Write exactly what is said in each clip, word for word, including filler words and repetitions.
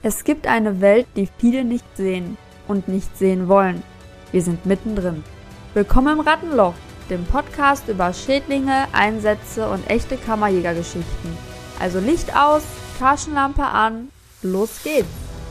Es gibt eine Welt, die viele nicht sehen und nicht sehen wollen. Wir sind mittendrin. Willkommen im Rattenloch, dem Podcast über Schädlinge, Einsätze und echte Kammerjägergeschichten. Also Licht aus, Taschenlampe an, los geht's!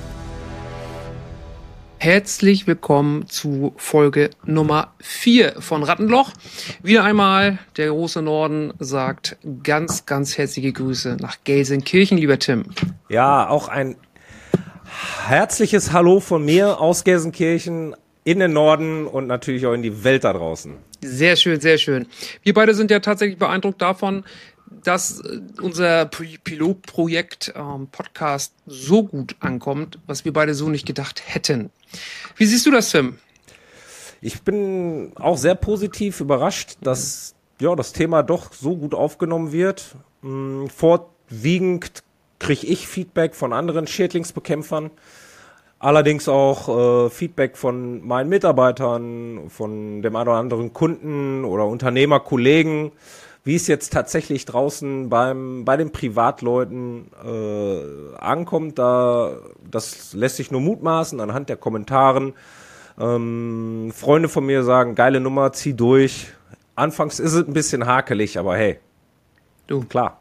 Herzlich willkommen zu Folge Nummer vier von Rattenloch. Wieder einmal, der große Norden sagt ganz, ganz herzliche Grüße nach Gelsenkirchen, lieber Tim. Ja, auch ein herzliches Hallo von mir aus Gelsenkirchen in den Norden und natürlich auch in die Welt da draußen. Sehr schön, sehr schön. Wir beide sind ja tatsächlich beeindruckt davon, dass unser Pilotprojekt ähm, Podcast so gut ankommt, was wir beide so nicht gedacht hätten. Wie siehst du das, Tim? Ich bin auch sehr positiv überrascht, dass ja das Thema doch so gut aufgenommen wird. Hm, vorwiegend kriege ich Feedback von anderen Schädlingsbekämpfern, allerdings auch äh, Feedback von meinen Mitarbeitern, von dem einen oder anderen Kunden oder Unternehmerkollegen. Wie es jetzt tatsächlich draußen beim bei den Privatleuten äh, ankommt, da das lässt sich nur mutmaßen anhand der Kommentaren. Ähm, Freunde von mir sagen, geile Nummer, zieh durch. Anfangs ist es ein bisschen hakelig, aber hey, du klar.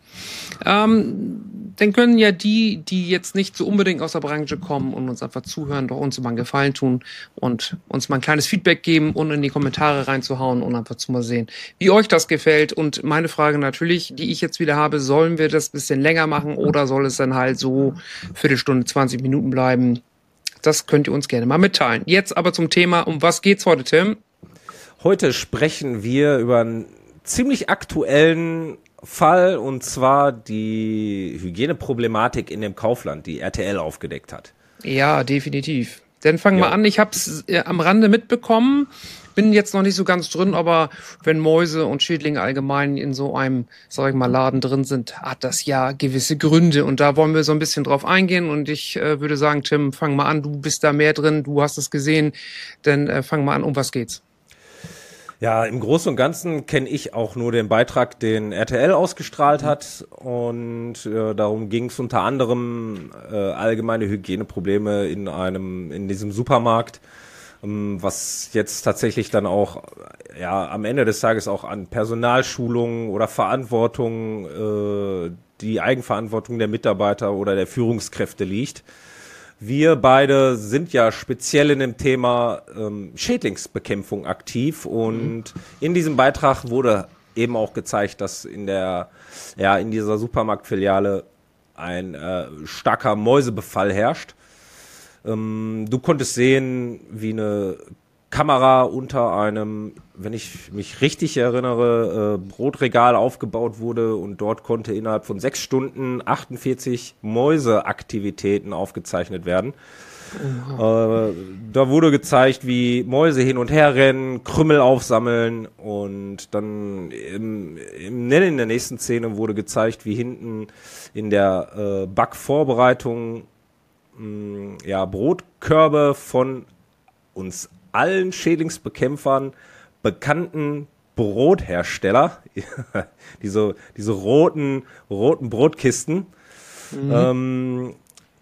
Ähm, dann können ja die, die jetzt nicht so unbedingt aus der Branche kommen und uns einfach zuhören, doch uns mal einen Gefallen tun und uns mal ein kleines Feedback geben und in die Kommentare reinzuhauen und einfach zu mal sehen, wie euch das gefällt. Und meine Frage natürlich, die ich jetzt wieder habe, sollen wir das ein bisschen länger machen oder soll es dann halt so Viertelstunde, zwanzig Minuten bleiben? Das könnt ihr uns gerne mal mitteilen. Jetzt aber zum Thema, um was geht's heute, Tim? Heute sprechen wir über einen ziemlich aktuellen Fall, und zwar die Hygieneproblematik in dem Kaufland, die R T L aufgedeckt hat. Ja, definitiv. Dann fangen wir Ja. an. Ich habe es äh, am Rande mitbekommen, bin jetzt noch nicht so ganz drin, aber wenn Mäuse und Schädlinge allgemein in so einem, sag ich mal, Laden drin sind, hat das ja gewisse Gründe. Und da wollen wir so ein bisschen drauf eingehen. Und ich äh, würde sagen, Tim, fang mal an. Du bist da mehr drin, du hast es gesehen. Dann äh, fang mal an, um was geht's? Ja, im Großen und Ganzen kenne ich auch nur den Beitrag, den R T L ausgestrahlt hat, und äh, darum ging es unter anderem äh, allgemeine Hygieneprobleme in einem in diesem Supermarkt, ähm, was jetzt tatsächlich dann auch ja am Ende des Tages auch an Personalschulung oder Verantwortung, äh, die Eigenverantwortung der Mitarbeiter oder der Führungskräfte liegt. Wir beide sind ja speziell in dem Thema ähm, Schädlingsbekämpfung aktiv, und mhm. in diesem Beitrag wurde eben auch gezeigt, dass in der ja in dieser Supermarktfiliale ein äh, starker Mäusebefall herrscht. Ähm, du konntest sehen, wie eine Kamera unter einem, wenn ich mich richtig erinnere, äh, Brotregal aufgebaut wurde, und dort konnte innerhalb von sechs Stunden achtundvierzig Mäuseaktivitäten aufgezeichnet werden. Äh, da wurde gezeigt, wie Mäuse hin und her rennen, Krümel aufsammeln, und dann im, im, in der nächsten Szene wurde gezeigt, wie hinten in der äh, Backvorbereitung mh, ja, Brotkörbe von uns allen Schädlingsbekämpfern bekannten Brothersteller, diese, diese roten, roten Brotkisten, mhm. ähm,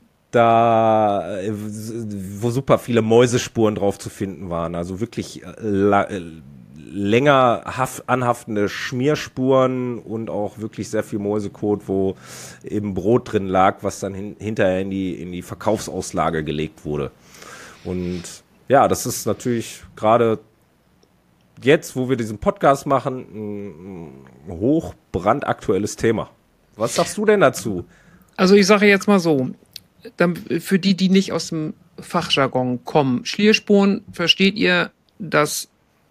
da, wo super viele Mäusespuren drauf zu finden waren. Also wirklich la- länger haft, anhaftende Schmierspuren und auch wirklich sehr viel Mäusekot, wo eben Brot drin lag, was dann hin, hinterher in die, in die Verkaufsauslage gelegt wurde. Und ja, das ist natürlich gerade jetzt, wo wir diesen Podcast machen, ein hoch brandaktuelles Thema. Was sagst du denn dazu? Also ich sage jetzt mal so, für die, die nicht aus dem Fachjargon kommen, Schlierspuren, versteht ihr, dass,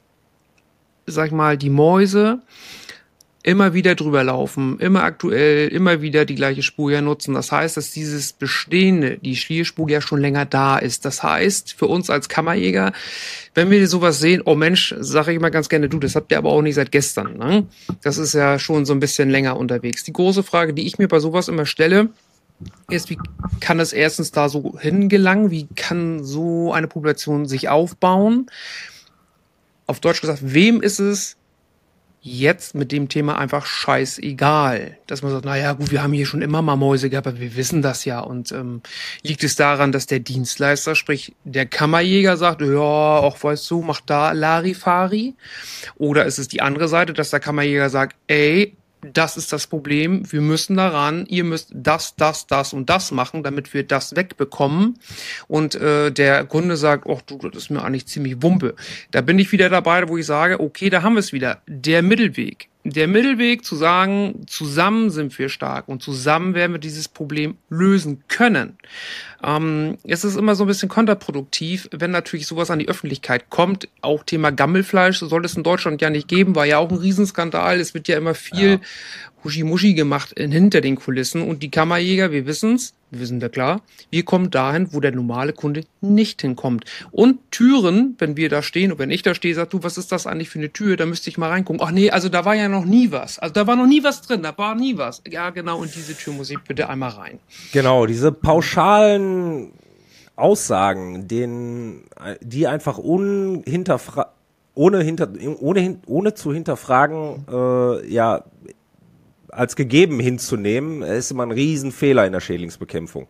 sag ich mal, die Mäuse immer wieder drüber laufen, immer aktuell, immer wieder die gleiche Spur ja nutzen. Das heißt, dass dieses Bestehende, die Schlierspur ja schon länger da ist. Das heißt, für uns als Kammerjäger, wenn wir sowas sehen, oh Mensch, sage ich mal ganz gerne, du, das habt ihr aber auch nicht seit gestern, ne? Das ist ja schon so ein bisschen länger unterwegs. Die große Frage, die ich mir bei sowas immer stelle, ist, wie kann es erstens da so hingelangen? Wie kann so eine Population sich aufbauen? Auf Deutsch gesagt, wem ist es jetzt mit dem Thema einfach scheißegal. Dass man sagt, naja, gut, wir haben hier schon immer mal Mäuse gehabt, aber wir wissen das ja. Und ähm, liegt es daran, dass der Dienstleister, sprich der Kammerjäger sagt, ja, auch weißt du, mach da Larifari? Oder ist es die andere Seite, dass der Kammerjäger sagt, ey, das ist das Problem, wir müssen daran, ihr müsst das, das, das und das machen, damit wir das wegbekommen. Und äh, der Kunde sagt, ach du, das ist mir eigentlich ziemlich Wumpe. Da bin ich wieder dabei, wo ich sage, okay, da haben wir es wieder, der Mittelweg. Der Mittelweg zu sagen, zusammen sind wir stark und zusammen werden wir dieses Problem lösen können. Ähm, es ist immer so ein bisschen kontraproduktiv, wenn natürlich sowas an die Öffentlichkeit kommt. Auch Thema Gammelfleisch soll es in Deutschland ja nicht geben, war ja auch ein Riesenskandal. Es wird ja immer viel ja. Huschi-Muschi gemacht in, hinter den Kulissen. Und die Kammerjäger, wir wissen's, wir wissen ja klar, wir kommen dahin, wo der normale Kunde nicht hinkommt. Und Türen, wenn wir da stehen und wenn ich da stehe, sagt du, was ist das eigentlich für eine Tür? Da müsste ich mal reingucken. Ach nee, also da war ja noch nie was. Also da war noch nie was drin, da war nie was. Ja genau, und diese Tür muss ich bitte einmal rein. Genau, diese pauschalen Aussagen, denen, die einfach unhinterfra- ohne, hinter, ohne, ohne zu hinterfragen, äh, ja, als gegeben hinzunehmen, ist immer ein Riesenfehler in der Schädlingsbekämpfung.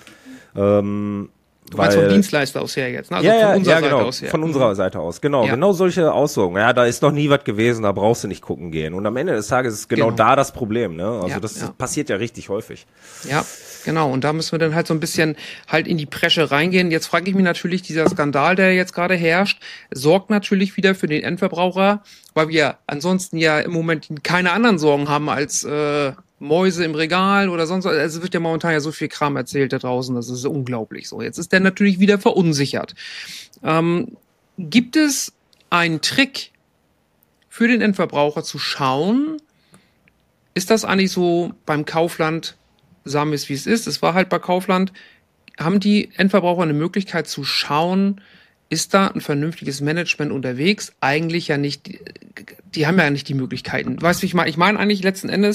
Ähm, du meinst vom Dienstleister aus her jetzt, ne? Also ja, von unserer ja, genau, Seite aus her. Von unserer Seite aus, genau. Ja. Genau solche Aussagen. Ja, da ist noch nie was gewesen, da brauchst du nicht gucken gehen. Und am Ende des Tages ist genau, genau. da das Problem, ne? Also ja, das ja. passiert ja richtig häufig. Ja, genau. Und da müssen wir dann halt so ein bisschen halt in die Presche reingehen. Jetzt frage ich mich natürlich, dieser Skandal, der jetzt gerade herrscht, sorgt natürlich wieder für den Endverbraucher, weil wir ansonsten ja im Moment keine anderen Sorgen haben als äh, Mäuse im Regal oder sonst was. Also es wird ja momentan ja so viel Kram erzählt da draußen, das ist unglaublich so. Jetzt ist der natürlich wieder verunsichert. Ähm, gibt es einen Trick für den Endverbraucher zu schauen, ist das eigentlich so beim Kaufland, sagen wir es wie es ist, es war halt bei Kaufland, haben die Endverbraucher eine Möglichkeit zu schauen, ist da ein vernünftiges Management unterwegs? Eigentlich ja nicht, die, die haben ja nicht die Möglichkeiten. Weißt du, wie ich meine? Ich meine eigentlich letzten Endes,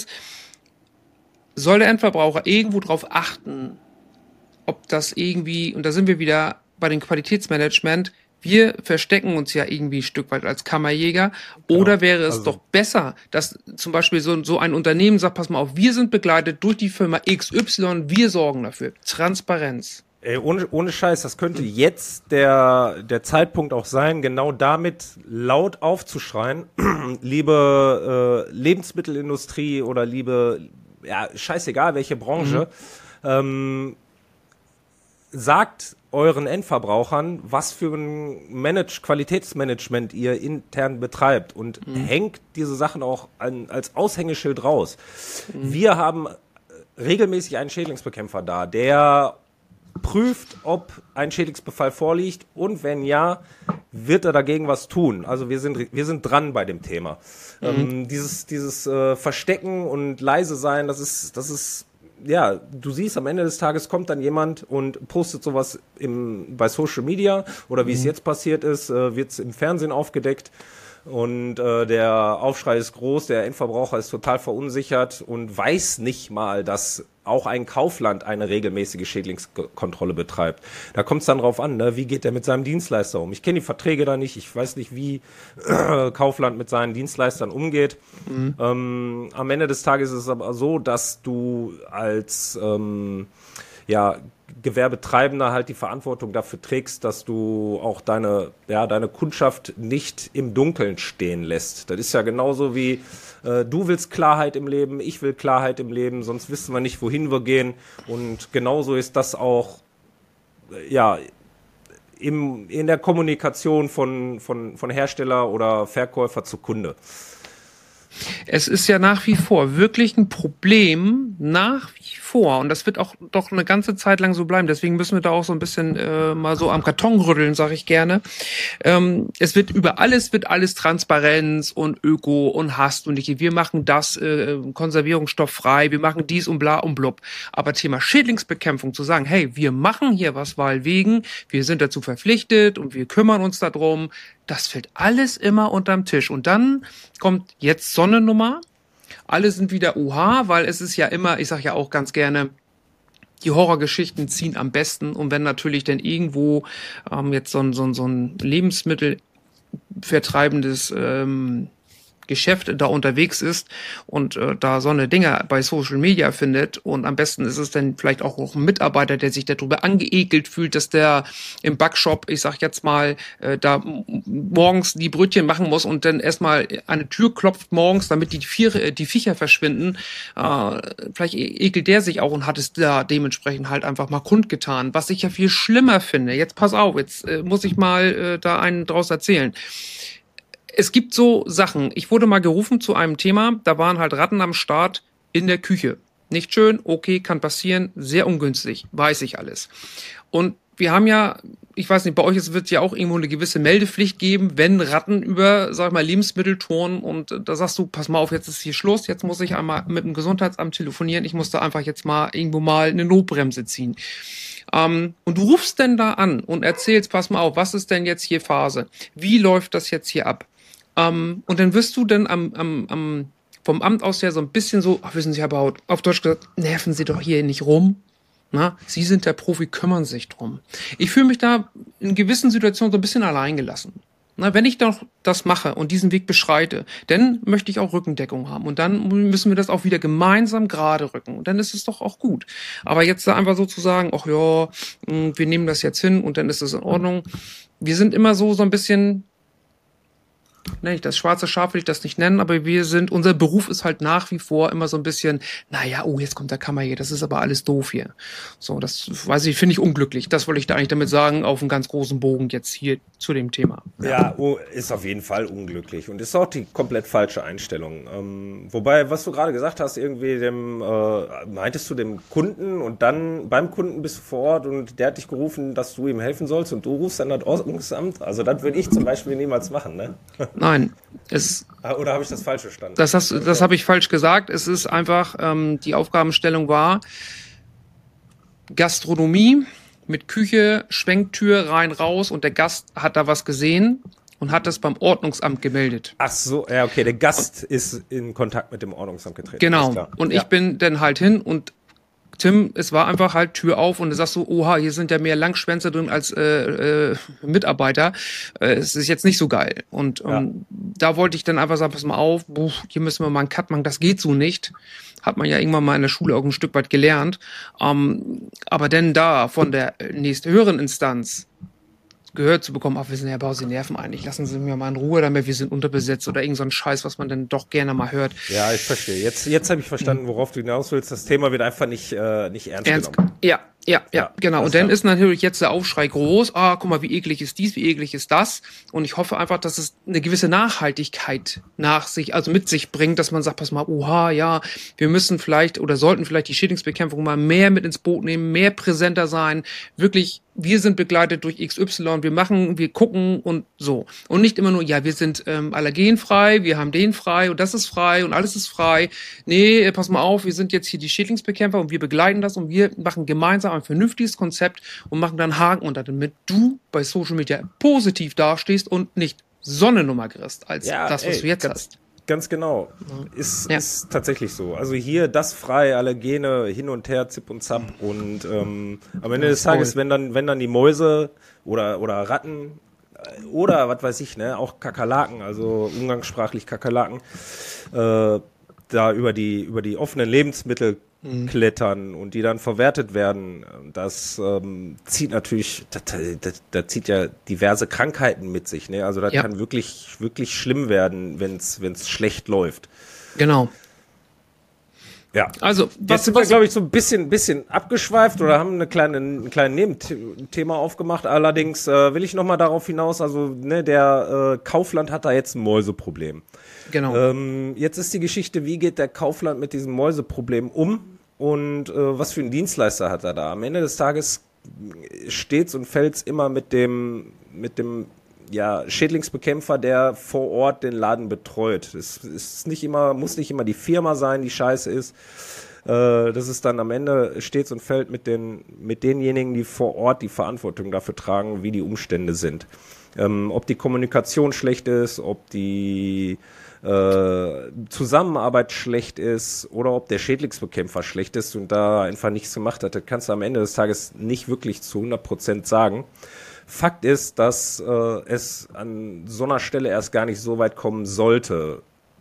soll der Endverbraucher irgendwo drauf achten, ob das irgendwie, und da sind wir wieder bei dem Qualitätsmanagement, wir verstecken uns ja irgendwie ein Stück weit als Kammerjäger, genau. Oder wäre es also doch besser, dass zum Beispiel so, so ein Unternehmen sagt, pass mal auf, wir sind begleitet durch die Firma X Y, wir sorgen dafür. Transparenz. Ey, ohne, ohne Scheiß, das könnte jetzt der, der Zeitpunkt auch sein, genau damit laut aufzuschreien, liebe äh, Lebensmittelindustrie oder liebe, ja, scheißegal, welche Branche, mhm. ähm, sagt euren Endverbrauchern, was für ein Manage- Qualitätsmanagement ihr intern betreibt und mhm. hängt diese Sachen auch an, als Aushängeschild raus. Mhm. Wir haben regelmäßig einen Schädlingsbekämpfer da, der prüft, ob ein Schädlingsbefall vorliegt und wenn ja, wird er dagegen was tun. Also wir sind wir sind dran bei dem Thema. Mhm. Ähm, dieses dieses äh, Verstecken und leise sein, das ist das ist ja, du siehst, am Ende des Tages kommt dann jemand und postet sowas im, bei Social Media oder wie mhm. es jetzt passiert ist, äh, wird es im Fernsehen aufgedeckt und äh, der Aufschrei ist groß, der Endverbraucher ist total verunsichert und weiß nicht mal, dass auch ein Kaufland eine regelmäßige Schädlingskontrolle betreibt. Da kommt es dann drauf an, ne? Wie geht der mit seinem Dienstleister um? Ich kenne die Verträge da nicht, ich weiß nicht, wie äh, Kaufland mit seinen Dienstleistern umgeht. Mhm. Ähm, am Ende des Tages ist es aber so, dass du als ähm, ja, Gewerbetreibender halt die Verantwortung dafür trägst, dass du auch deine, ja, deine Kundschaft nicht im Dunkeln stehen lässt. Das ist ja genauso wie äh, du willst Klarheit im Leben, ich will Klarheit im Leben, sonst wissen wir nicht, wohin wir gehen. Und genauso ist das auch äh, ja, im, in der Kommunikation von, von, von Hersteller oder Verkäufer zu Kunde. Es ist ja nach wie vor wirklich ein Problem, nach wie vor. Und das wird auch doch eine ganze Zeit lang so bleiben. Deswegen müssen wir da auch so ein bisschen äh, mal so am Karton rütteln, sage ich gerne. Ähm, es wird über alles, wird alles Transparenz und Öko und hast und nicht. Wir machen das äh, konservierungsstofffrei, wir machen dies und bla und blub. Aber Thema Schädlingsbekämpfung, zu sagen, hey, wir machen hier was, weil wegen, wir sind dazu verpflichtet und wir kümmern uns darum, das fällt alles immer unterm Tisch. Und dann kommt jetzt Sonnennummer. Alle sind wieder Oha, weil es ist ja immer, ich sage ja auch ganz gerne, die Horrorgeschichten ziehen am besten. Und wenn natürlich dann irgendwo ähm, jetzt so ein, so ein, so ein Lebensmittel vertreibendes ähm, Geschäft da unterwegs ist und äh, da so eine Dinge bei Social Media findet und am besten ist es dann vielleicht auch noch ein Mitarbeiter, der sich darüber angeekelt fühlt, dass der im Backshop, ich sag jetzt mal, äh, da morgens die Brötchen machen muss und dann erstmal an eine Tür klopft morgens, damit die Viere, die Viecher verschwinden. Äh, vielleicht ekelt der sich auch und hat es da dementsprechend halt einfach mal kundgetan. Was ich ja viel schlimmer finde, jetzt pass auf, jetzt äh, muss ich mal äh, da einen draus erzählen. Es gibt so Sachen, ich wurde mal gerufen zu einem Thema, da waren halt Ratten am Start in der Küche. Nicht schön, okay, kann passieren, sehr ungünstig, weiß ich alles. Und wir haben ja, ich weiß nicht, bei euch wird es ja auch irgendwo eine gewisse Meldepflicht geben, wenn Ratten über, sag ich mal, Lebensmittel turnen und da sagst du, pass mal auf, jetzt ist hier Schluss, jetzt muss ich einmal mit dem Gesundheitsamt telefonieren, ich muss da einfach jetzt mal irgendwo mal eine Notbremse ziehen. Ähm, und du rufst denn da an und erzählst, pass mal auf, was ist denn jetzt hier Phase? Wie läuft das jetzt hier ab? Um, und dann wirst du dann am, am, am, vom Amt aus ja so ein bisschen so, ach, wissen Sie, Herr Baut, auf Deutsch gesagt, nerven Sie doch hier nicht rum. Na, Sie sind der Profi, kümmern sich drum. Ich fühle mich da in gewissen Situationen so ein bisschen alleingelassen. Na, wenn ich doch das mache und diesen Weg beschreite, dann möchte ich auch Rückendeckung haben. Und dann müssen wir das auch wieder gemeinsam gerade rücken. Und dann ist es doch auch gut. Aber jetzt da einfach so zu sagen, ach ja, wir nehmen das jetzt hin und dann ist es in Ordnung. Wir sind immer so, so ein bisschen, ne, das schwarze Schaf will ich das nicht nennen, aber wir sind, unser Beruf ist halt nach wie vor immer so ein bisschen, naja, oh, jetzt kommt der Kammerjäger, das ist aber alles doof hier. So, das weiß ich, finde ich unglücklich. Das wollte ich da eigentlich damit sagen, auf einen ganz großen Bogen jetzt hier zu dem Thema. Ja, ja oh, ist auf jeden Fall unglücklich und ist auch die komplett falsche Einstellung. Ähm, wobei, was du gerade gesagt hast, irgendwie dem, äh, meintest du dem Kunden und dann beim Kunden bist du vor Ort und der hat dich gerufen, dass du ihm helfen sollst und du rufst dann das Ordnungsamt? Also das würde ich zum Beispiel niemals machen, ne? Nein, es. Oder habe ich das falsch verstanden? Das, hast, das habe ich falsch gesagt. Es ist einfach, ähm, die Aufgabenstellung war Gastronomie mit Küche, Schwenktür rein, raus und der Gast hat da was gesehen und hat das beim Ordnungsamt gemeldet. Ach so, ja, okay, der Gast und, ist in Kontakt mit dem Ordnungsamt getreten. Genau, und ja. Ich bin dann halt hin und Tim, es war einfach halt Tür auf und du sagst so, oha, hier sind ja mehr Langschwänze drin als äh, äh, Mitarbeiter. Äh, es ist jetzt nicht so geil. Und ähm, ja. Da wollte ich dann einfach sagen, pass mal auf, buh, hier müssen wir mal einen Cut machen, das geht so nicht. Hat man ja irgendwann mal in der Schule auch ein Stück weit gelernt. Ähm, aber denn da von der nächsthöheren Instanz gehört zu bekommen, ach, wir sind ja Bau, Sie nerven eigentlich, lassen Sie mich mal in Ruhe damit, wir sind unterbesetzt oder irgend so ein Scheiß, was man dann doch gerne mal hört. Ja, ich verstehe. Jetzt, jetzt habe ich verstanden, worauf du hinaus willst. Das Thema wird einfach nicht, äh, nicht ernst, ernst genommen. Ja, ja, ja, ja, genau. Und dann ist natürlich jetzt der Aufschrei groß, ah, guck mal, wie eklig ist dies, wie eklig ist das. Und ich hoffe einfach, dass es eine gewisse Nachhaltigkeit nach sich, also mit sich bringt, dass man sagt, pass mal, oha, ja, wir müssen vielleicht oder sollten vielleicht die Schädlingsbekämpfung mal mehr mit ins Boot nehmen, mehr präsenter sein, wirklich, wir sind begleitet durch X Y, wir machen, wir gucken und so. Und nicht immer nur, ja, wir sind ähm, allergenfrei, wir haben den frei und das ist frei und alles ist frei. Nee, pass mal auf, wir sind jetzt hier die Schädlingsbekämpfer und wir begleiten das und wir machen gemeinsam ein vernünftiges Konzept und machen dann Haken unter, damit du bei Social Media positiv dastehst und nicht so eine Nummer kriegst, als ja, das, was ey, du jetzt ganz, hast. Ganz genau. Ist, ja. ist tatsächlich so. Also hier das frei, Allergene, hin und her, zip und zap. Und ähm, am Ende ja, des Tages, wenn dann, wenn dann die Mäuse oder, oder Ratten oder was weiß ich, ne, auch Kakerlaken, also umgangssprachlich Kakerlaken, äh, da über die, über die offenen Lebensmittel mhm. klettern und die dann verwertet werden, das ähm, zieht natürlich, das, das, das zieht ja diverse Krankheiten mit sich, ne? Also das ja. kann wirklich, wirklich schlimm werden, wenn es wenn es schlecht läuft. Genau. Ja. Also, was, jetzt sind was, wir, glaube ich, so ein bisschen, bisschen abgeschweift oder haben eine kleine, ein kleines Nebenthema aufgemacht. Allerdings äh, will ich nochmal darauf hinaus, also ne, der äh, Kaufland hat da jetzt ein Mäuseproblem. Genau. Ähm, jetzt ist die Geschichte, wie geht der Kaufland mit diesem Mäuseproblem um und äh, was für einen Dienstleister hat er da? Am Ende des Tages steht's und fällt's immer mit dem, mit dem ja, Schädlingsbekämpfer, der vor Ort den Laden betreut. Es ist nicht immer, muss nicht immer die Firma sein, die scheiße ist. Äh, das ist dann am Ende stets und fällt mit den, mit denjenigen, die vor Ort die Verantwortung dafür tragen, wie die Umstände sind. Ähm, ob die Kommunikation schlecht ist, ob die äh, Zusammenarbeit schlecht ist oder ob der Schädlingsbekämpfer schlecht ist und da einfach nichts gemacht hat, das kannst du am Ende des Tages nicht wirklich zu hundert Prozent sagen. Fakt ist, dass äh, es an so einer Stelle erst gar nicht so weit kommen sollte,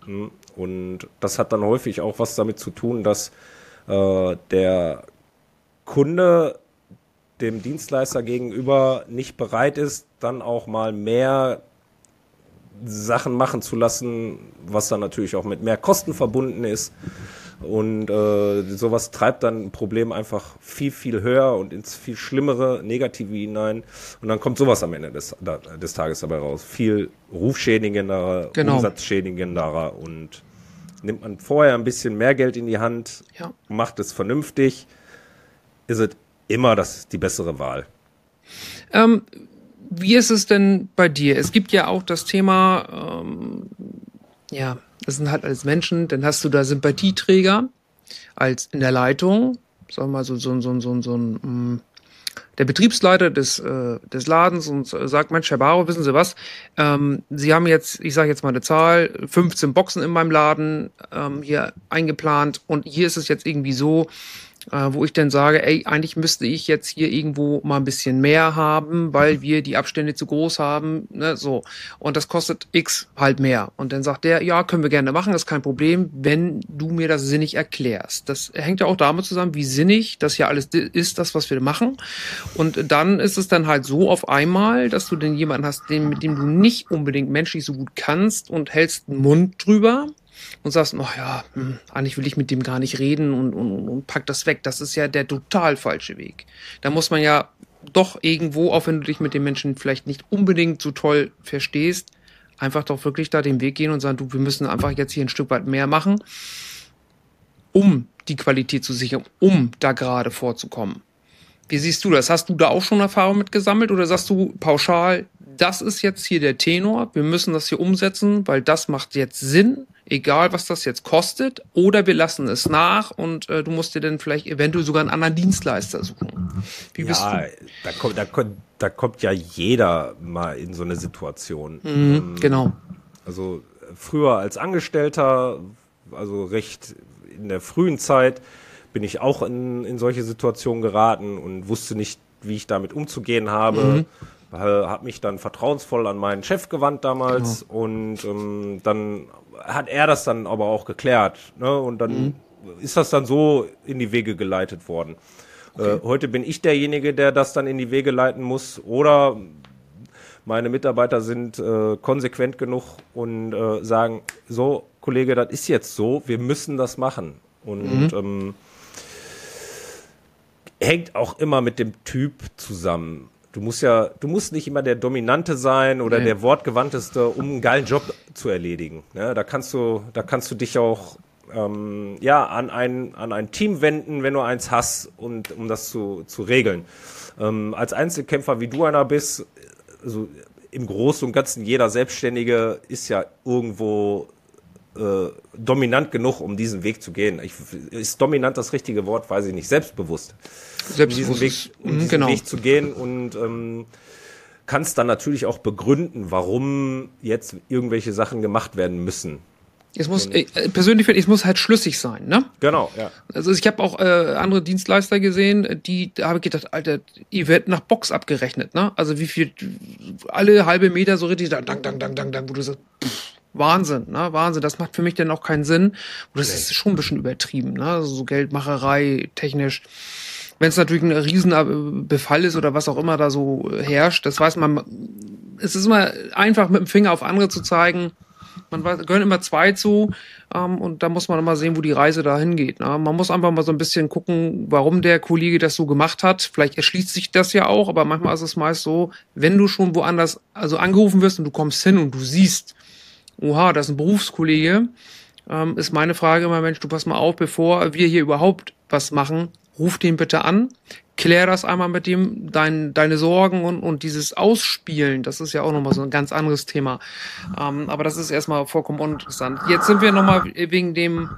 Und das hat dann häufig auch was damit zu tun, dass äh, der Kunde dem Dienstleister gegenüber nicht bereit ist, dann auch mal mehr Sachen machen zu lassen, was dann natürlich auch mit mehr Kosten verbunden ist. Und äh, sowas treibt dann ein Problem einfach viel, viel höher und ins viel schlimmere, Negative hinein. Und dann kommt sowas am Ende des, des Tages dabei raus. Viel rufschädigender, genau. umsatzschädigender. Und nimmt man vorher ein bisschen mehr Geld in die Hand, ja. macht es vernünftig, ist es immer das, die bessere Wahl. Ähm, wie ist es denn bei dir? Es gibt ja auch das Thema, ähm, ja, das sind halt alles Menschen, dann hast du da Sympathieträger als in der Leitung, sagen wir mal so, so, so, so, so ein, um, der Betriebsleiter des, äh, des Ladens und sagt, Mensch, Herr Baro, wissen Sie was, ähm, Sie haben jetzt, ich sage jetzt mal eine Zahl, fünfzehn Boxen in meinem Laden ähm, hier eingeplant und hier ist es jetzt irgendwie so, Äh, wo ich dann sage, ey, eigentlich müsste ich jetzt hier irgendwo mal ein bisschen mehr haben, weil wir die Abstände zu groß haben, ne, so. Und das kostet X halt mehr. Und dann sagt der, ja, können wir gerne machen, das ist kein Problem, wenn du mir das sinnig erklärst. Das hängt ja auch damit zusammen, wie sinnig das ja alles ist, das, was wir machen. Und dann ist es dann halt so auf einmal, dass du dann jemanden hast, den, mit dem du nicht unbedingt menschlich so gut kannst und hältst den Mund drüber. Und sagst, oh ja, hm, eigentlich will ich mit dem gar nicht reden und, und, und pack das weg. Das ist ja der total falsche Weg. Da muss man ja doch irgendwo, auch wenn du dich mit den Menschen vielleicht nicht unbedingt so toll verstehst, einfach doch wirklich da den Weg gehen und sagen, du, wir müssen einfach jetzt hier ein Stück weit mehr machen, um die Qualität zu sichern, um da gerade vorzukommen. Wie siehst du das? Hast du da auch schon Erfahrung mit gesammelt oder sagst du pauschal, das ist jetzt hier der Tenor, wir müssen das hier umsetzen, weil das macht jetzt Sinn, egal was das jetzt kostet, oder wir lassen es nach und äh, du musst dir dann vielleicht eventuell sogar einen anderen Dienstleister suchen. Wie bist ja, du? Da kommt, da, kommt, da kommt ja jeder mal in so eine Situation. Mhm, ähm, genau. Also früher als Angestellter, also recht in der frühen Zeit, bin ich auch in, in solche Situationen geraten und wusste nicht, wie ich damit umzugehen habe. Mhm. Habe mich dann vertrauensvoll an meinen Chef gewandt damals, genau. und ähm, dann hat er das dann aber auch geklärt, ne? Und dann mhm. ist das dann so in die Wege geleitet worden. Okay. Äh, heute bin ich derjenige, der das dann in die Wege leiten muss, oder meine Mitarbeiter sind äh, konsequent genug und äh, sagen, so Kollege, das ist jetzt so, wir müssen das machen. Und mhm. ähm, hängt auch immer mit dem Typ zusammen. Du musst ja, du musst nicht immer der Dominante sein oder nee. der Wortgewandteste, um einen geilen Job zu erledigen. Ja, da kannst du, da kannst du dich auch ähm, ja an ein an ein Team wenden, wenn du eins hast, und um das zu zu regeln. Ähm, als Einzelkämpfer, wie du einer bist, also im Großen und Ganzen jeder Selbstständige ist ja irgendwo äh, dominant genug, um diesen Weg zu gehen. Ich, ist dominant das richtige Wort? Weiß ich nicht. Selbstbewusst. Um diesen Weg, um diesen genau. Weg zu gehen, und ähm, kannst dann natürlich auch begründen, warum jetzt irgendwelche Sachen gemacht werden müssen. Es muss, äh, persönlich finde ich, es muss halt schlüssig sein, ne? Genau, ja. Also ich habe auch äh, andere Dienstleister gesehen, die, da habe ich gedacht, Alter, ihr werdet nach Box abgerechnet, ne? Also wie viel, alle halbe Meter so richtig, dang, dang, dang, dang, dang, wo du sagst, pff, Wahnsinn, ne? Wahnsinn, das macht für mich dann auch keinen Sinn. Und das ist schon ein bisschen übertrieben, ne? Also so Geldmacherei, technisch. Wenn es natürlich ein Riesenbefall ist oder was auch immer da so herrscht, das weiß man, es ist immer einfach mit dem Finger auf andere zu zeigen. Man gehören immer zwei zu, ähm, und da muss man immer sehen, wo die Reise da hingeht. Ne? Man muss einfach mal so ein bisschen gucken, warum der Kollege das so gemacht hat. Vielleicht erschließt sich das ja auch, aber manchmal ist es meist so, wenn du schon woanders also angerufen wirst und du kommst hin und du siehst, oha, das ist ein Berufskollege, ähm, ist meine Frage immer, Mensch, du pass mal auf, bevor wir hier überhaupt was machen, ruf den bitte an, klär das einmal mit dem, dein, deine Sorgen und, und dieses Ausspielen, das ist ja auch nochmal so ein ganz anderes Thema. Ähm, aber das ist erstmal vollkommen uninteressant. Jetzt sind wir nochmal wegen dem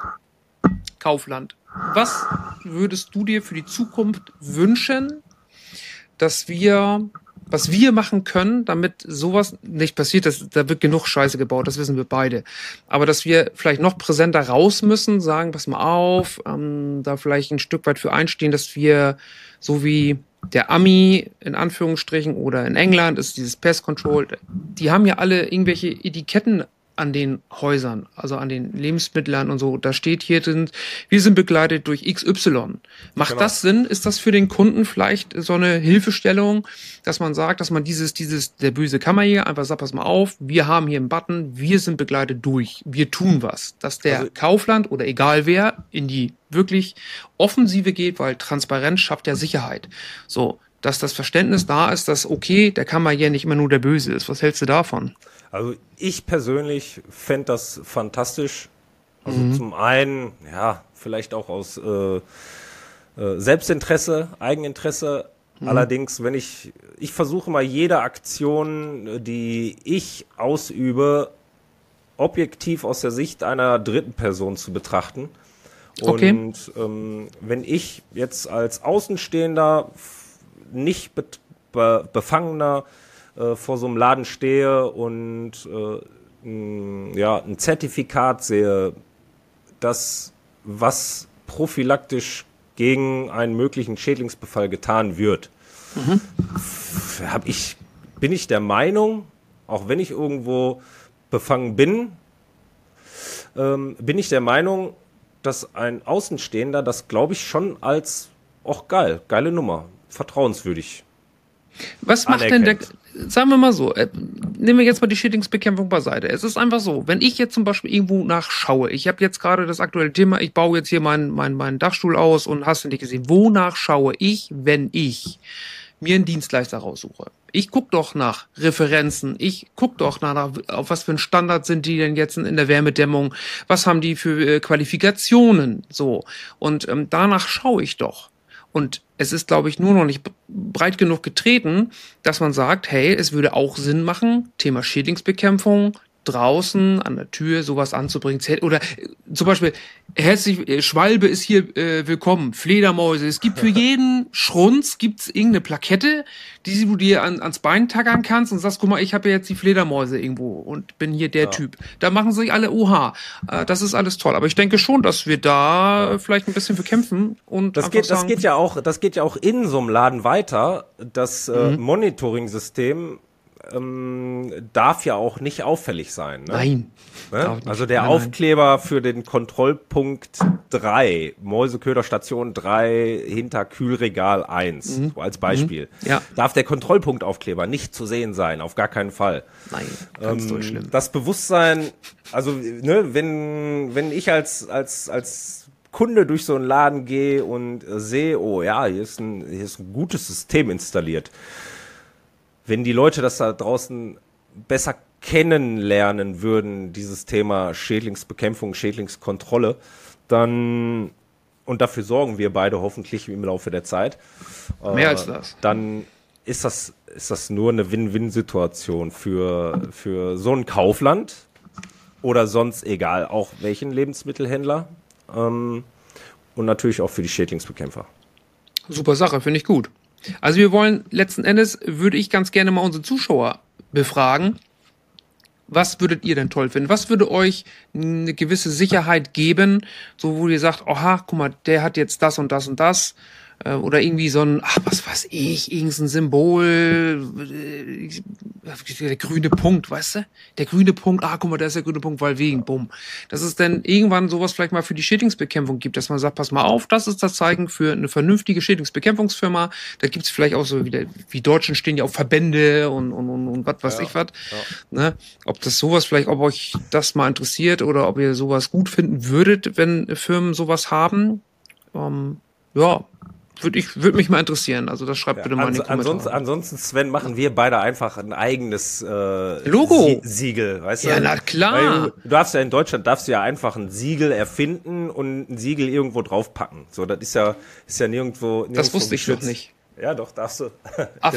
Kaufland. Was würdest du dir für die Zukunft wünschen, dass wir, was wir machen können, damit sowas nicht passiert? Das, da wird genug Scheiße gebaut, das wissen wir beide. Aber dass wir vielleicht noch präsenter raus müssen, sagen, pass mal auf, ähm, da vielleicht ein Stück weit für einstehen, dass wir, so wie der Ami in Anführungsstrichen oder in England ist dieses Pest Control, die haben ja alle irgendwelche Etiketten an den Häusern, also an den Lebensmittlern und so, da steht hier drin, wir sind begleitet durch X Y. Macht Genau. das Sinn? Ist das für den Kunden vielleicht so eine Hilfestellung, dass man sagt, dass man dieses, dieses, der böse Kammerjäger einfach sagt, pass mal auf, wir haben hier einen Button, wir sind begleitet durch, wir tun was. Dass der Also- Kaufland oder egal wer in die wirklich Offensive geht, weil Transparenz schafft ja Sicherheit. So, dass das Verständnis da ist, dass okay, der Kammerjäger nicht immer nur der Böse ist. Was hältst du davon? Also ich persönlich fände das fantastisch. Also mhm. zum einen, ja, vielleicht auch aus äh, äh, Selbstinteresse, Eigeninteresse. Mhm. Allerdings, wenn ich, ich versuche mal jede Aktion, die ich ausübe, objektiv aus der Sicht einer dritten Person zu betrachten. Okay. Und ähm, wenn ich jetzt als Außenstehender, nicht be be Befangener, vor so einem Laden stehe und äh, n, ja, ein Zertifikat sehe, das, was prophylaktisch gegen einen möglichen Schädlingsbefall getan wird, mhm. hab ich, bin ich der Meinung, auch wenn ich irgendwo befangen bin, ähm, bin ich der Meinung, dass ein Außenstehender das, glaube ich, schon als, auch geil, geile Nummer, vertrauenswürdig. Was macht denn der, sagen wir mal so, äh, nehmen wir jetzt mal die Schädlingsbekämpfung beiseite. Es ist einfach so, wenn ich jetzt zum Beispiel irgendwo nachschaue, ich habe jetzt gerade das aktuelle Thema, ich baue jetzt hier meinen mein, mein Dachstuhl aus und hast du nicht gesehen, wonach schaue ich, wenn ich mir einen Dienstleister raussuche? Ich guck doch nach Referenzen, ich guck doch nach, auf was für einen Standard sind die denn jetzt in der Wärmedämmung, was haben die für äh, Qualifikationen, so. Und ähm, danach schaue ich doch. Und es ist, glaube ich, nur noch nicht breit genug getreten, dass man sagt, hey, es würde auch Sinn machen, Thema Schädlingsbekämpfung, draußen an der Tür sowas anzubringen. Oder äh, zum Beispiel, herzlich, äh, Schwalbe ist hier äh, willkommen, Fledermäuse. Es gibt für jeden Schrunz gibt's irgendeine Plakette, die du dir an, ans Bein tackern kannst und sagst, guck mal, ich habe ja jetzt die Fledermäuse irgendwo und bin hier der ja. Typ. Da machen sich alle, oha, äh, das ist alles toll. Aber ich denke schon, dass wir da ja. vielleicht ein bisschen für kämpfen. Und das geht, sagen, das geht ja auch, das geht ja auch in so einem Laden weiter. Das äh, mhm. Monitoring-System Ähm, darf ja auch nicht auffällig sein. Ne? Nein. Ne? Also der nein, Aufkleber nein. für den Kontrollpunkt drei, Mäuseköderstation drei hinter Kühlregal eins, mhm. so als Beispiel. Mhm. Ja. Darf der Kontrollpunktaufkleber nicht zu sehen sein, auf gar keinen Fall. Nein, ganz ähm, schlimm. Das Bewusstsein, also ne, wenn, wenn ich als, als, als Kunde durch so einen Laden gehe und äh, sehe, oh ja, hier ist ein, hier ist ein gutes System installiert. Wenn die Leute das da draußen besser kennenlernen würden, dieses Thema Schädlingsbekämpfung, Schädlingskontrolle, dann, und dafür sorgen wir beide hoffentlich im Laufe der Zeit, mehr äh, als das, dann ist das, ist das nur eine Win-Win-Situation für, für so ein Kaufland oder sonst egal, auch welchen Lebensmittelhändler, ähm, und natürlich auch für die Schädlingsbekämpfer. Super Sache, finde ich gut. Also wir wollen, letzten Endes würde ich ganz gerne mal unsere Zuschauer befragen. Was würdet ihr denn toll finden? Was würde euch eine gewisse Sicherheit geben, so wo ihr sagt, aha, guck mal, der hat jetzt das und das und das. Oder irgendwie so ein, ach, was weiß ich, irgendein Symbol, der grüne Punkt, weißt du? Der grüne Punkt, ah, guck mal, da ist der grüne Punkt, weil wegen, bumm. Dass es dann irgendwann sowas vielleicht mal für die Schädlingsbekämpfung gibt, dass man sagt, pass mal auf, das ist das Zeichen für eine vernünftige Schädlingsbekämpfungsfirma. Da gibt's vielleicht auch so, wie, der, wie Deutschen stehen ja auch Verbände und, und, und, und was weiß ja, ich was. Ja. Ne? Ob das sowas vielleicht, ob euch das mal interessiert oder ob ihr sowas gut finden würdet, wenn Firmen sowas haben. Ähm, ja, Würde ich, würde mich mal interessieren. Also das schreibt ja, bitte mal in die Kommentare. Ansonsten, ansonsten, Sven, machen wir beide einfach ein eigenes äh, Logo. Sie Siegel, weißt du? Ja, na klar. Weil du, du darfst ja in Deutschland darfst du ja einfach ein Siegel erfinden und ein Siegel irgendwo draufpacken. So, das ist ja, ist ja nirgendwo. nirgendwo das wusste geschützt. Ich doch nicht. Ja, doch, darfst du. Ach,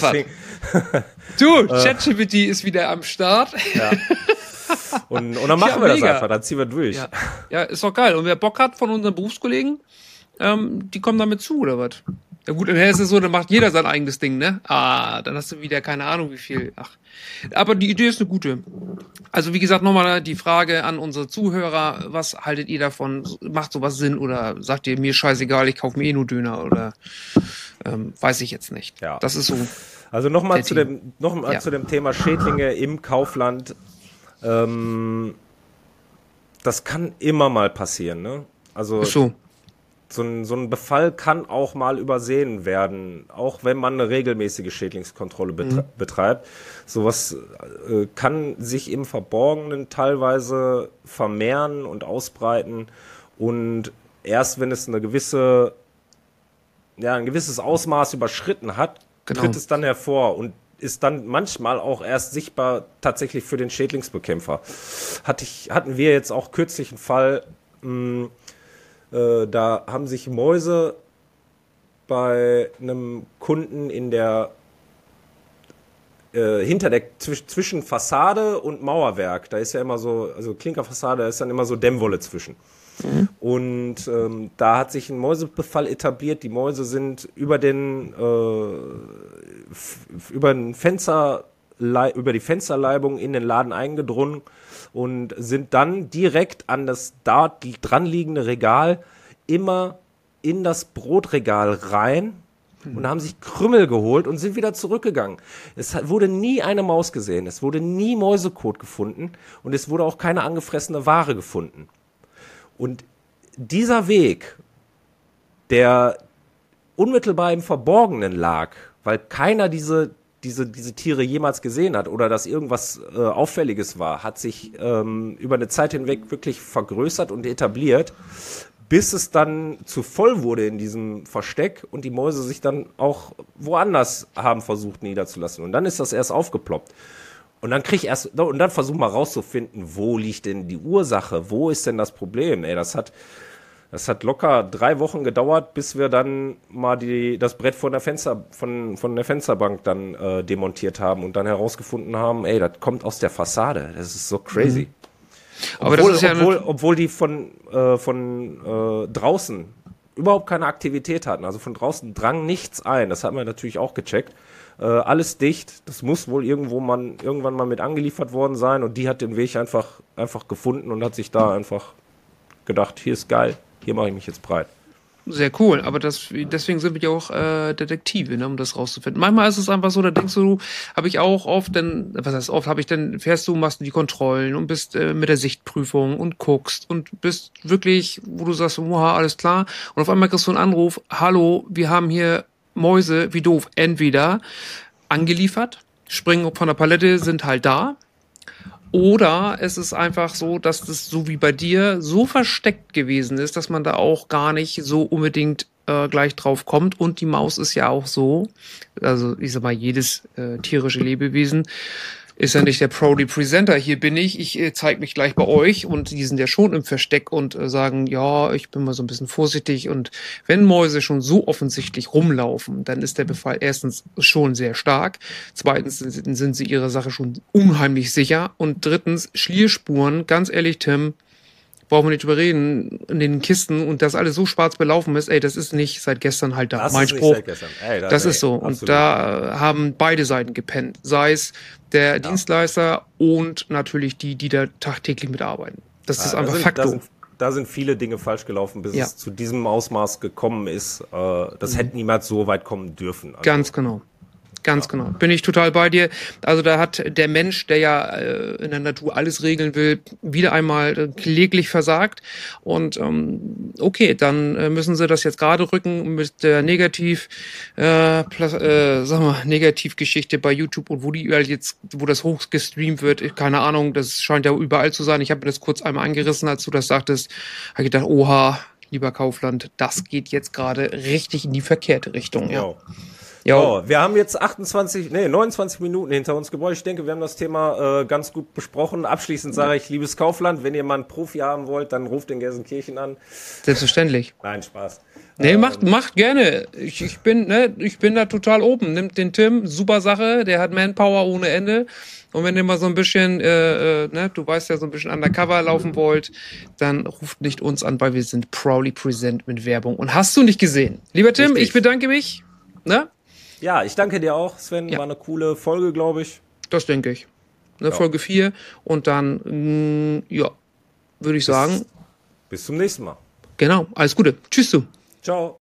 du, ChatGPT ist wieder am Start. Ja. Und, und dann machen ja, wir mega. das einfach, dann ziehen wir durch. Ja. ja, ist doch geil. Und wer Bock hat von unseren Berufskollegen, ähm, die kommen damit zu, oder was? Ja gut, in Hessen ist es so, dann macht jeder sein eigenes Ding, ne? Ah, dann hast du wieder keine Ahnung wie viel. Ach. Aber die Idee ist eine gute. Also wie gesagt, nochmal die Frage an unsere Zuhörer, was haltet ihr davon? Macht sowas Sinn oder sagt ihr, mir scheißegal, ich kaufe mir eh nur Döner oder ähm, weiß ich jetzt nicht. Ja. Das ist so. Also nochmal zu dem, noch mal ja. zu dem Thema Schädlinge im Kaufland. Ähm, das kann immer mal passieren, ne? Also Ach so. So ein, so ein Befall kann auch mal übersehen werden, auch wenn man eine regelmäßige Schädlingskontrolle betre- mhm. betreibt. Sowas äh, kann sich im Verborgenen teilweise vermehren und ausbreiten und erst wenn es eine gewisse, ja, ein gewisses Ausmaß überschritten hat, genau. tritt es dann hervor und ist dann manchmal auch erst sichtbar tatsächlich für den Schädlingsbekämpfer. Hatte ich, hatten wir jetzt auch kürzlich einen Fall, mh, da haben sich Mäuse bei einem Kunden in der äh, hinter der zwisch, zwischen Fassade und Mauerwerk, da ist ja immer so, also Klinkerfassade, da ist dann immer so Dämmwolle zwischen. Mhm. Und ähm, da hat sich ein Mäusebefall etabliert. Die Mäuse sind über den äh, f- über den Fenster über die Fensterleibung in den Laden eingedrungen und sind dann direkt an das da dran liegende Regal immer in das Brotregal rein hm. und haben sich Krümel geholt und sind wieder zurückgegangen. Es wurde nie eine Maus gesehen, es wurde nie Mäusekot gefunden und es wurde auch keine angefressene Ware gefunden. Und dieser Weg, der unmittelbar im Verborgenen lag, weil keiner diese diese diese Tiere jemals gesehen hat oder dass irgendwas äh, Auffälliges war, hat sich ähm, über eine Zeit hinweg wirklich vergrößert und etabliert, bis es dann zu voll wurde in diesem Versteck und die Mäuse sich dann auch woanders haben versucht niederzulassen. Und dann ist das erst aufgeploppt. Und dann krieg ich erst, und dann versuch mal rauszufinden, wo liegt denn die Ursache? Wo ist denn das Problem? Ey, das hat Das hat locker drei Wochen gedauert, bis wir dann mal die, das Brett von der Fenster, von, von der Fensterbank dann äh, demontiert haben und dann herausgefunden haben, ey, das kommt aus der Fassade. Das ist so crazy. Mhm. Aber obwohl, das ist ja obwohl, obwohl die von, äh, von äh, draußen überhaupt keine Aktivität hatten. Also von draußen drang nichts ein. Das haben wir natürlich auch gecheckt. Äh, alles dicht. Das muss wohl irgendwo man, irgendwann mal mit angeliefert worden sein. Und die hat den Weg einfach, einfach gefunden und hat sich da einfach gedacht, hier ist geil. Hier mache ich mich jetzt breit. Sehr cool, aber das, deswegen sind wir ja auch äh, Detektive, ne, um das rauszufinden. Manchmal ist es einfach so, da denkst du, habe ich auch oft, denn, was heißt oft, habe ich dann, fährst du, machst du die Kontrollen und bist äh, mit der Sichtprüfung und guckst und bist wirklich, wo du sagst, wow, alles klar. Und auf einmal kriegst du einen Anruf, hallo, wir haben hier Mäuse, wie doof, entweder angeliefert, springen von der Palette, sind halt da. Oder es ist einfach so, dass das so wie bei dir so versteckt gewesen ist, dass man da auch gar nicht so unbedingt äh, gleich drauf kommt. Und die Maus ist ja auch so, also ich sag mal, jedes äh, tierische Lebewesen ist ja nicht der Proudly Presenter. Hier bin ich, ich äh, zeige mich gleich bei euch und die sind ja schon im Versteck und äh, sagen, ja, ich bin mal so ein bisschen vorsichtig. Und wenn Mäuse schon so offensichtlich rumlaufen, dann ist der Befall erstens schon sehr stark, zweitens sind, sind sie ihrer Sache schon unheimlich sicher und drittens Schlierspuren, ganz ehrlich, Tim, brauchen wir nicht drüber reden, in den Kisten und das alles so schwarz belaufen ist, ey, das ist nicht seit gestern halt da. Das mein ist Spruch, nicht seit gestern. Ey, das, das ey, ist so. absolut. Und da haben beide Seiten gepennt. Sei es der ja. Dienstleister und natürlich die, die da tagtäglich mitarbeiten. Das ja, ist einfach da sind, Faktum. Da sind, da sind viele Dinge falsch gelaufen, bis ja. es zu diesem Ausmaß gekommen ist. Äh, das mhm. hätte niemals so weit kommen dürfen. Also, ganz genau. Ganz genau. Bin ich total bei dir. Also da hat der Mensch, der ja äh, in der Natur alles regeln will, wieder einmal äh, kläglich versagt. Und ähm, okay, dann äh, müssen sie das jetzt gerade rücken mit der Negativ, äh, Plas- äh, sag mal, Negativgeschichte bei YouTube und wo die überall jetzt, wo das hoch gestreamt wird, keine Ahnung, das scheint ja überall zu sein. Ich habe mir das kurz einmal angerissen, als du das sagtest, habe ich gedacht, oha, lieber Kaufland, das geht jetzt gerade richtig in die verkehrte Richtung. Ja. Wow. Jo. So, wir haben jetzt achtundzwanzig, nee, neunundzwanzig Minuten hinter uns gebracht. Ich denke, wir haben das Thema äh, ganz gut besprochen. Abschließend sage ich, liebes Kaufland, wenn ihr mal einen Profi haben wollt, dann ruft den Gelsenkirchen an. Selbstverständlich. Nein, Spaß. Nee, ähm, macht, macht gerne. Ich, ich bin, ne, ich bin da total oben. Nimmt den Tim, super Sache, der hat Manpower ohne Ende. Und wenn ihr mal so ein bisschen, äh, äh, ne, du weißt ja, so ein bisschen undercover laufen wollt, dann ruft nicht uns an, weil wir sind proudly present mit Werbung. Und hast du nicht gesehen? Lieber Tim, richtig. Ich bedanke mich. Ne? Ja, ich danke dir auch, Sven. Ja. War eine coole Folge, glaube ich. Das denke ich. Ne, ja. Folge vier. Und dann, mh, ja, würde ich bis, sagen. Bis zum nächsten Mal. Genau. Alles Gute. Tschüss, du. Ciao.